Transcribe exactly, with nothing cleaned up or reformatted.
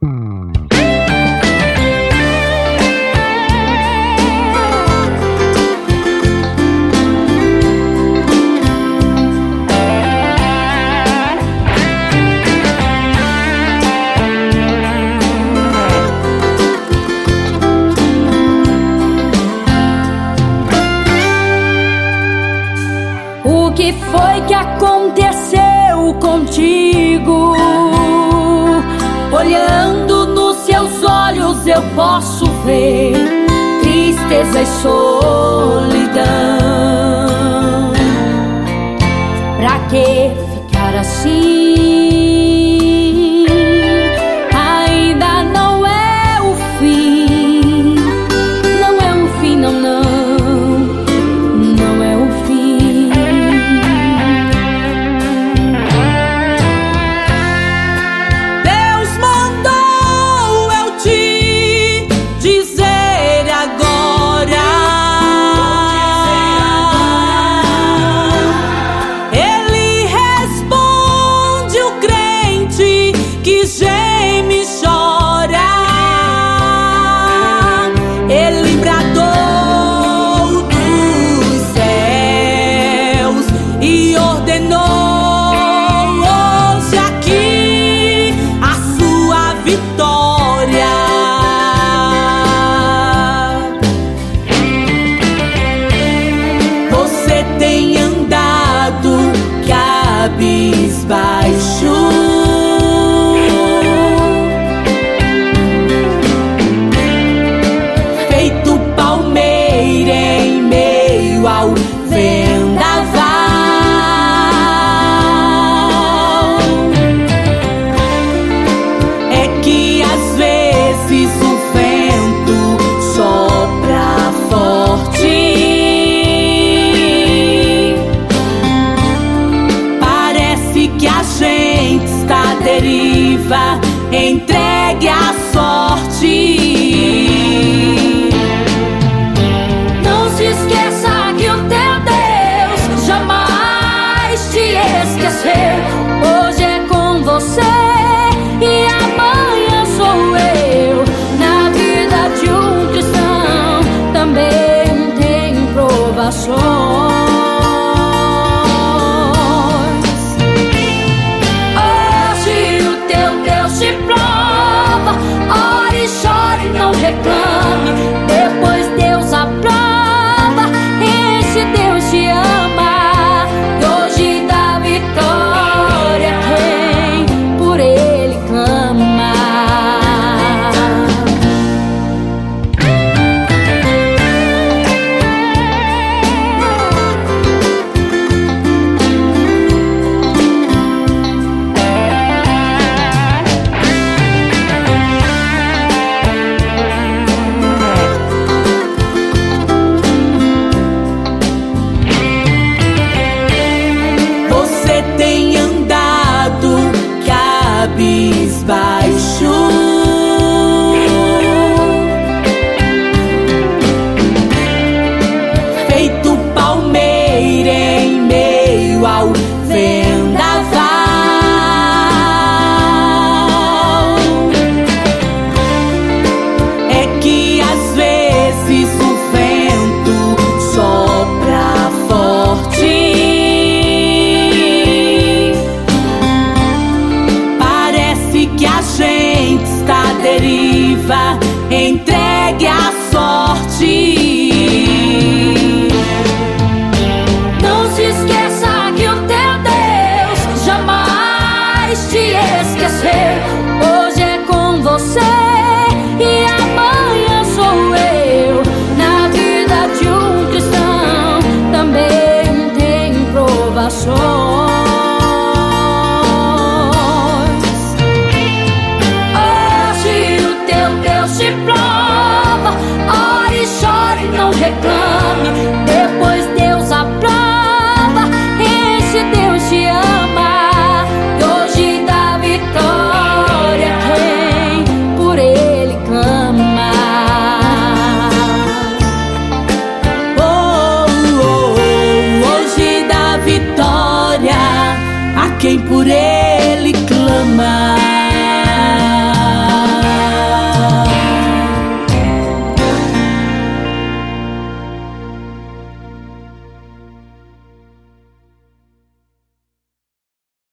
O que foi que aconteceu contigo? Olhando nos seus olhos eu posso ver tristeza e solidão. Pra que ficar assim? Ainda não é o fim. Não é o fim, não, não. Não é o fim. Deus mandou eu te dizer agora. Ele responde o crente que geme e chora. Ele bradou dos céus e ordenou hoje aqui a sua vitória. Você tem andado cabisbaixo, feito palmeira em meio ao vendaval. É que às vezes o vento sopra forte. Parece que a gente está à deriva entre